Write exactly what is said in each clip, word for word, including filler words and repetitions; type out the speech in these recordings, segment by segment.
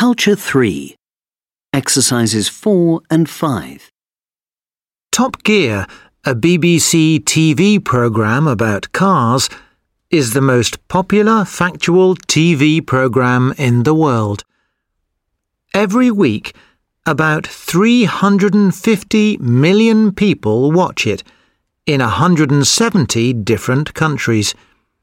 Culture three. Exercises four and five. Top Gear, a B B C T V programme about cars, is the most popular factual T V programme in the world. Every week, about three hundred fifty million people watch it in one hundred seventy different countries.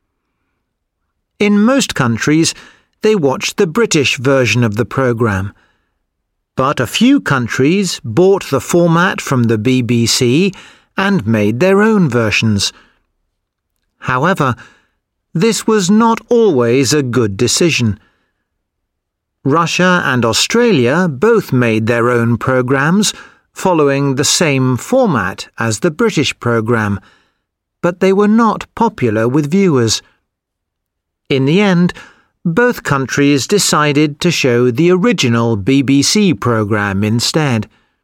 In most countries, they watch the British version of the programme, but a few countries bought the format from the B B C and made their own versions. However, this was not always a good decision. Russia and Australia both made their own programmes following the same format as the British programme, but they were not popular with viewers. In the end, both countries decided to show the original B B C programme instead.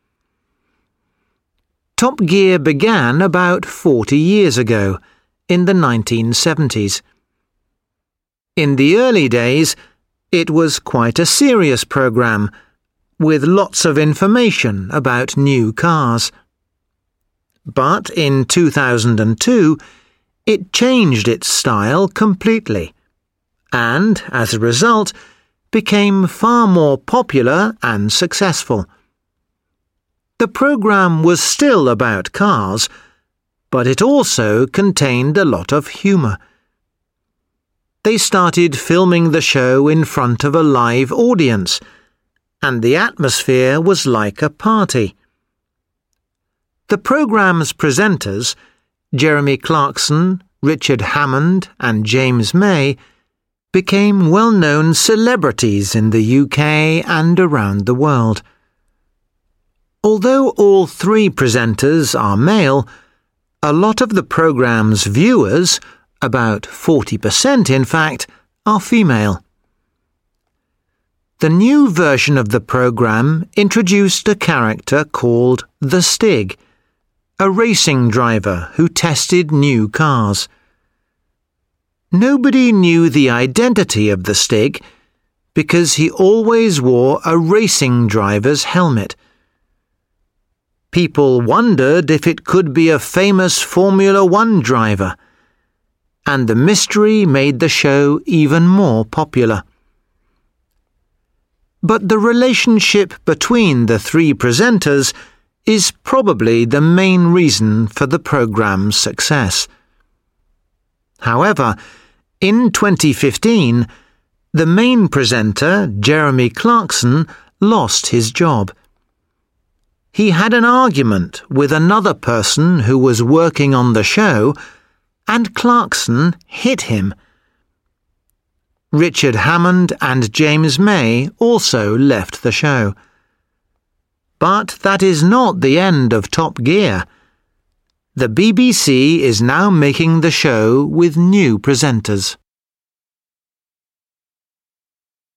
Top Gear began about forty years ago, in the nineteen seventies. In the early days, it was quite a serious programme, with lots of information about new cars. But in two thousand two, it changed its style completely, and, as a result, became far more popular and successful. The programme was still about cars, but it also contained a lot of humour. They started filming the show in front of a live audience, and the atmosphere was like a party. The programme's presenters, Jeremy Clarkson, Richard Hammond, and James May, became well-known celebrities in the U K and around the world. Although all three presenters are male, a lot of the programme's viewers, about forty percent in fact, are female. The new version of the programme introduced a character called the Stig, a racing driver who tested new cars. Nobody knew the identity of the Stig because he always wore a racing driver's helmet. People wondered if it could be a famous Formula One driver, and the mystery made the show even more popular. But the relationship between the three presenters is probably the main reason for the programme's success. However, in twenty fifteen, the main presenter, Jeremy Clarkson, lost his job. He had an argument with another person who was working on the show, and Clarkson hit him. Richard Hammond and James May also left the show. But that is not the end of Top Gear. The B B C is now making the show with new presenters.